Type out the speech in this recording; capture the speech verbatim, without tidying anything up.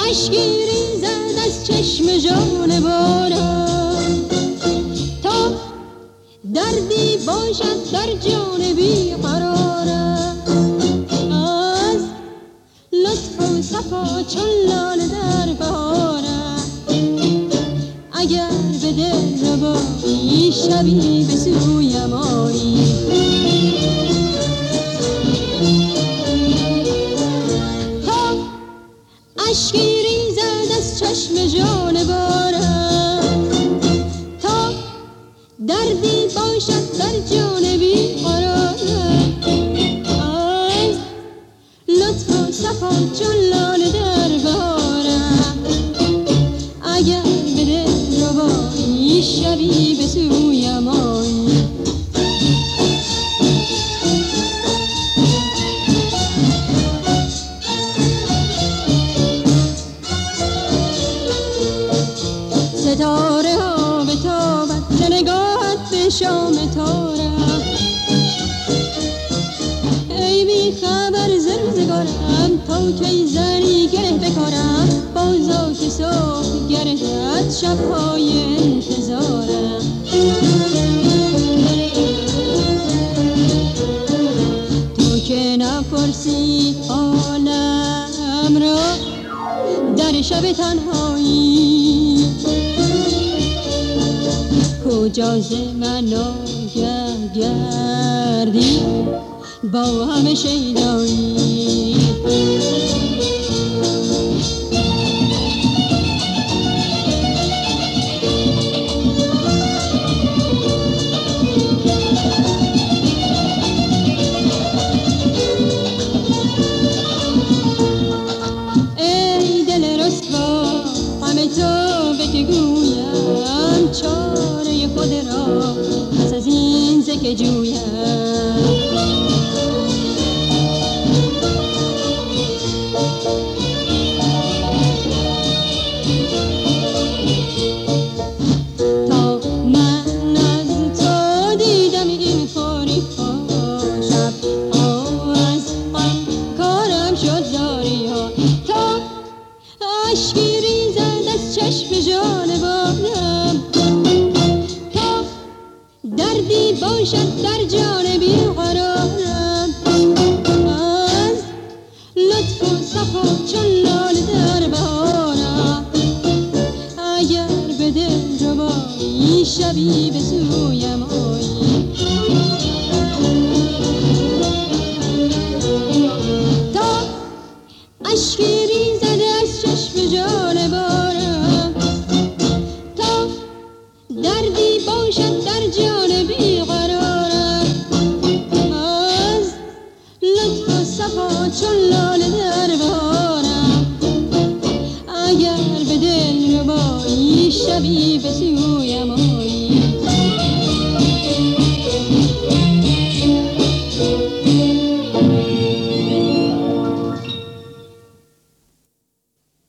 اشکی ریزد از چشم جانورم تا دردی باشد در جان بی قرارم. از لطف و صفا چون لاله در بهارم اگر به دل ربایی شبی به سویم آیی. اشکی ریزد از چشم جانورم تا دردی باشد در جان بی قرارم. از لطف و صفا چون لاله در بهارم اگر به دل ربایی شبی به سویم آیی. ستاره ها به تابت ز نگاهت به شام تارم ای بی خبر ز روزگارم تا کی زنی گره بکارم بازا که صبح گردد شبهای انتظارم. تو که نپرسی حالم را در شب تنهایی کجا ز من آگه گردی با همه شیدایی. ای دل رسوا همه تو به که گویم چاره خود را پس از این زکه جویم. تا من از تو دیدم این فاریها شب ها از غم کارم شد زاری ها تا اشکی ریزد از چشم جانورم تا دردی باشد در جان بی قرارم. از لطف و صفا چون لاله در بهارم اگر به دل ربایی شبی به سویم آیی. تا اشکی ریزد از چشم جانورم تا دردی باشد در جان بی قرارم. از لطف و صفا چون لاله در بهارم اگر به دل ربایی شبی به سویم